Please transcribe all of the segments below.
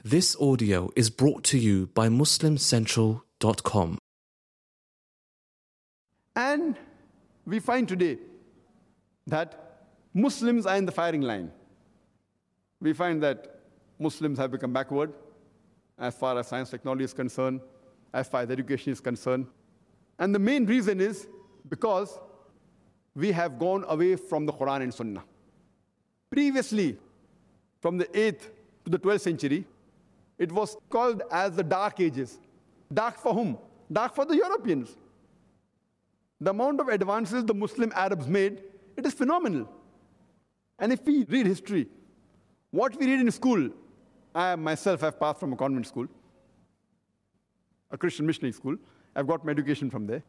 This audio is brought to you by MuslimCentral.com. And we find today that Muslims are in the firing line. We find that Muslims have become backward as far as science technology is concerned, as far as education is concerned. And the main reason is because we have gone away from the Quran and Sunnah. Previously, from the 8th to the 12th century, it was called as the Dark Ages. Dark for whom? Dark for the Europeans. The amount of advances the Muslim Arabs made, it is phenomenal. And if we read history, what we read in school, I myself have passed from a convent school, a Christian missionary school. I've got my education from there.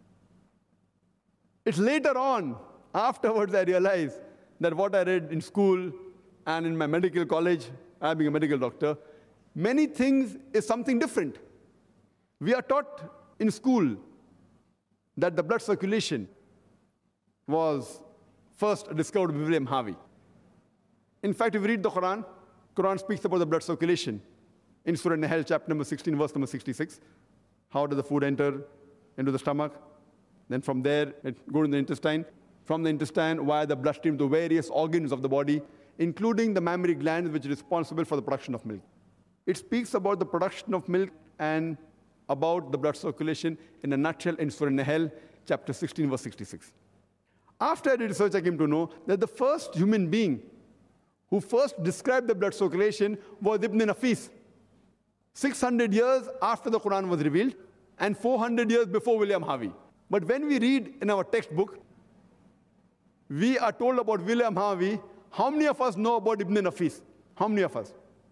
It's later on, afterwards, I realized that what I read in school and in my medical college, I being a medical doctor, many things is something different. We are taught in school that the blood circulation was first discovered by William Harvey. In fact, if you read the Quran, Quran speaks about the blood circulation. In Surah Nahl, chapter number 16, verse number 66, how does the food enter into the stomach? Then from there, it goes in the intestine. From the intestine, via the bloodstream to various organs of the body, including the mammary gland, which is responsible for the production of milk. It speaks about the production of milk and about the blood circulation in a nutshell in Surah Nahl, chapter 16, verse 66. After I did research, I came to know that the first human being who first described the blood circulation was Ibn Nafis, 600 years after the Quran was revealed and 400 years before William Harvey. But when we read in our textbook, we are told about William Harvey. How many of us know about Ibn Nafis? How many of us?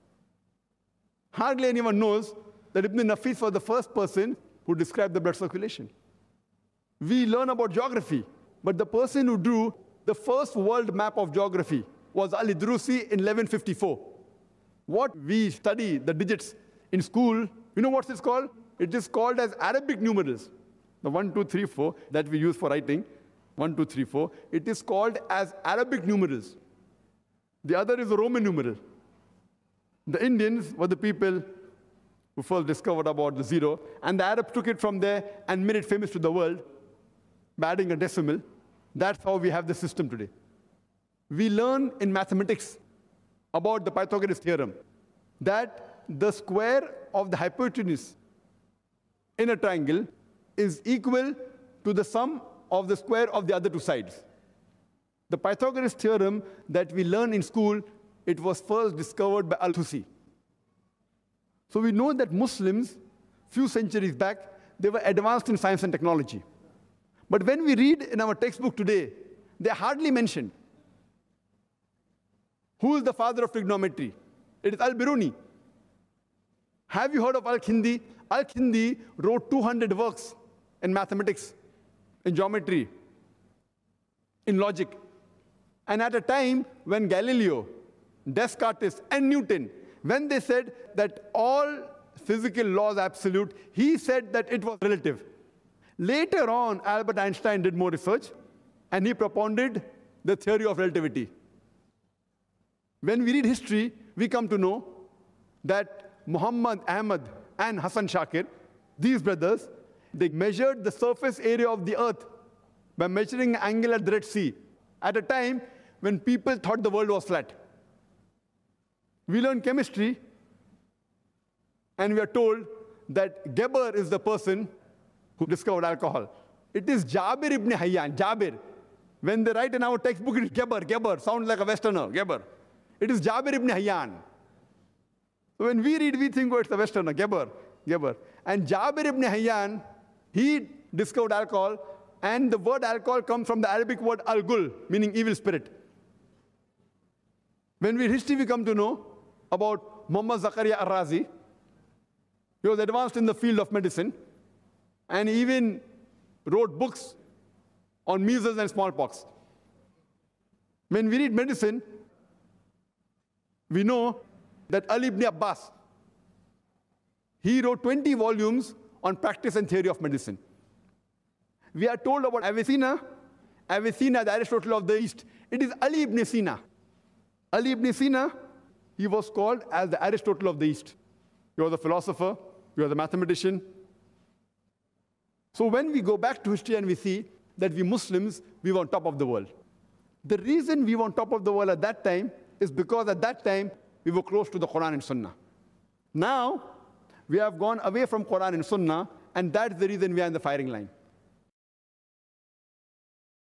Hardly anyone knows that Ibn Nafis was the first person who described the blood circulation. We learn about geography, but the person who drew the first world map of geography was Al-Idrusi in 1154. What we study, the digits in school, you know what it's called? It is called as Arabic numerals. The 1, 2, 3, 4 that we use for writing, 1, 2, 3, 4, it is called as Arabic numerals. The other is the Roman numeral. The Indians were the people who first discovered about the zero, and the Arabs took it from there and made it famous to the world by adding a decimal. That's how we have the system today. We learn in mathematics about the Pythagoras theorem that the square of the hypotenuse in a triangle is equal to the sum of the square of the other two sides. The Pythagoras theorem that we learn in school, it was first discovered by Al-Tusi. So we know that Muslims, few centuries back, they were advanced in science and technology. But when we read in our textbook today, they are hardly mentioned. Who is the father of trigonometry? It is Al-Biruni. Have you heard of Al-Kindi? Al-Kindi wrote 200 works in mathematics, in geometry, in logic. And at a time when Galileo, Descartes, and Newton, when they said that all physical laws are absolute, he said that it was relative. Later on, Albert Einstein did more research, and he propounded the theory of relativity. When we read history, we come to know that Muhammad Ahmad and Hassan Shakir, these brothers, they measured the surface area of the earth by measuring an angle at the Red Sea at a time when people thought the world was flat. We learn chemistry, and we are told that Geber is the person who discovered alcohol. It is Jabir ibn Hayyan, Jabir. When they write in our textbook, it is Geber, sounds like a Westerner, Geber. It is Jabir ibn Hayyan. So when we read, we think, oh, it's a Westerner, Geber. And Jabir ibn Hayyan, he discovered alcohol, and the word alcohol comes from the Arabic word al-gul, meaning evil spirit. When we read history, we come to know about Muhammad Zakaria Ar-Razi. He was advanced in the field of medicine, and he even wrote books on measles and smallpox. When we read medicine, we know that Ali ibn Abbas, he wrote 20 volumes on practice and theory of medicine. We are told about Avicenna, the Aristotle of the East. It is Ali ibn Sina. Ali ibn Sina, he was called as the Aristotle of the East. You're the philosopher, you're the mathematician. So when we go back to history and we see that we Muslims, we were on top of the world. The reason we were on top of the world at that time is because at that time we were close to the Quran and Sunnah. Now, we have gone away from Quran and Sunnah, and that's the reason we are in the firing line.